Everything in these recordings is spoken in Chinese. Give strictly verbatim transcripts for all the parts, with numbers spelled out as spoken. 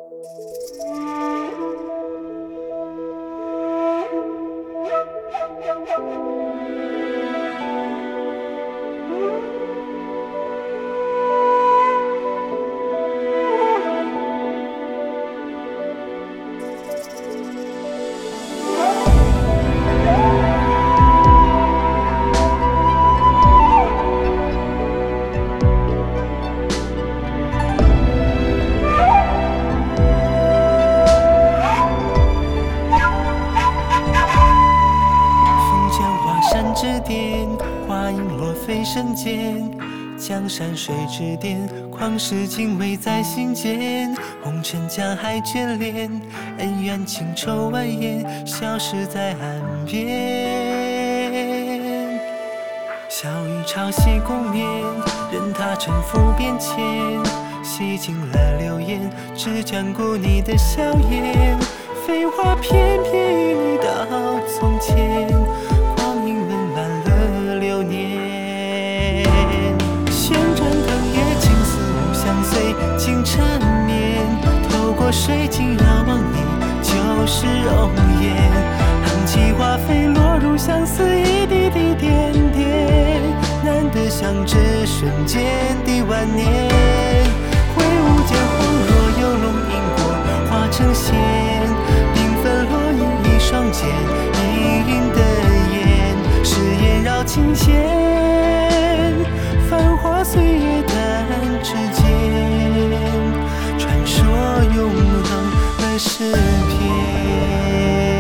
花影落飞身间，江山水之巅，旷世敬畏在心间。红尘江海眷恋，恩怨情仇蜿蜒，消失在岸边。笑语潮汐共眠，任他沉浮变迁，洗尽了流言，只眷顾你的笑颜。飞花翩翩与你到从前，光阴温暖了流年。旋转腾跃，青丝无相随，尽缠绵。透过水晶遥望你，就是容颜。浪迹花飞，落入相思，一滴滴点点，难得相知瞬间的万年。挥舞剑锋，若有龙引过化成仙，缤纷落影一双剑，氤氲的眼，誓言绕琴弦，繁华岁月弹指间，传说永恒的诗篇。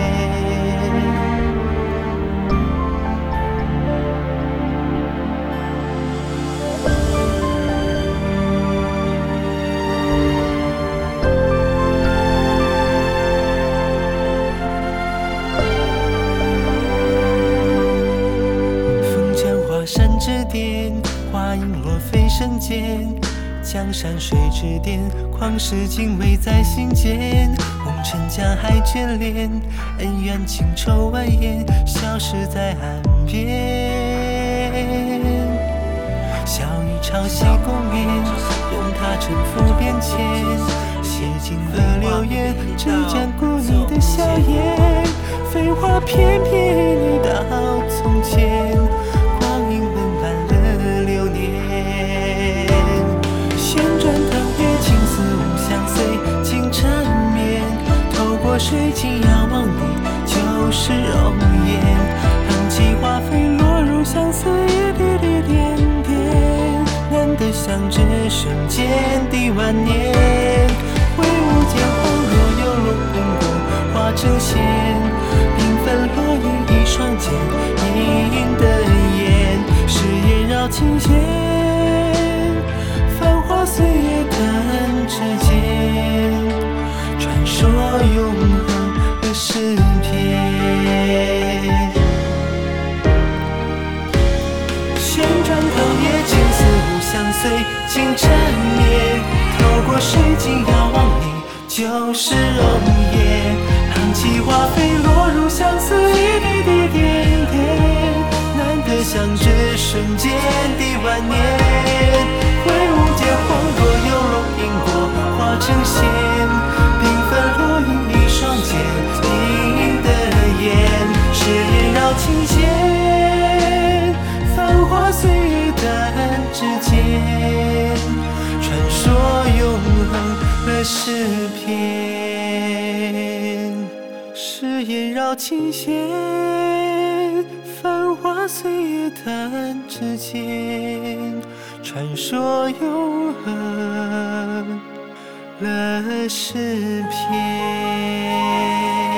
山之巅，花影落飞身间，江山水之巅，旷世敬畏在心间。红尘江海眷恋，恩怨情仇蜿蜒，消失在岸边。笑语潮汐共眠，任它沉浮变迁，洗尽了流言，只眷顾你的笑颜。飞花翩翩与你到从前，水晶遥望你，就是容颜。浪迹花飞，落入相思，一滴滴点点，难得相知瞬间的万年。挥舞剑锋，若有龙引过化成仙，缤纷落影一双剑，氤氲的眼，誓言绕琴弦，繁华岁月弹指间，传说永恒的诗篇。旋转腾跃，青丝无相随，尽缠绵。透过水晶遥望你，就是容颜。浪迹花飞，落入相思，一滴滴点点，难得相知瞬间的万年。挥舞剑锋，若有龙引过化成仙，落影一双剑，氤氲的眼，誓言绕琴弦，繁华岁月弹指间，传说永恒的诗篇。誓言绕琴弦，繁华岁月弹指间，传说永恒了诗篇。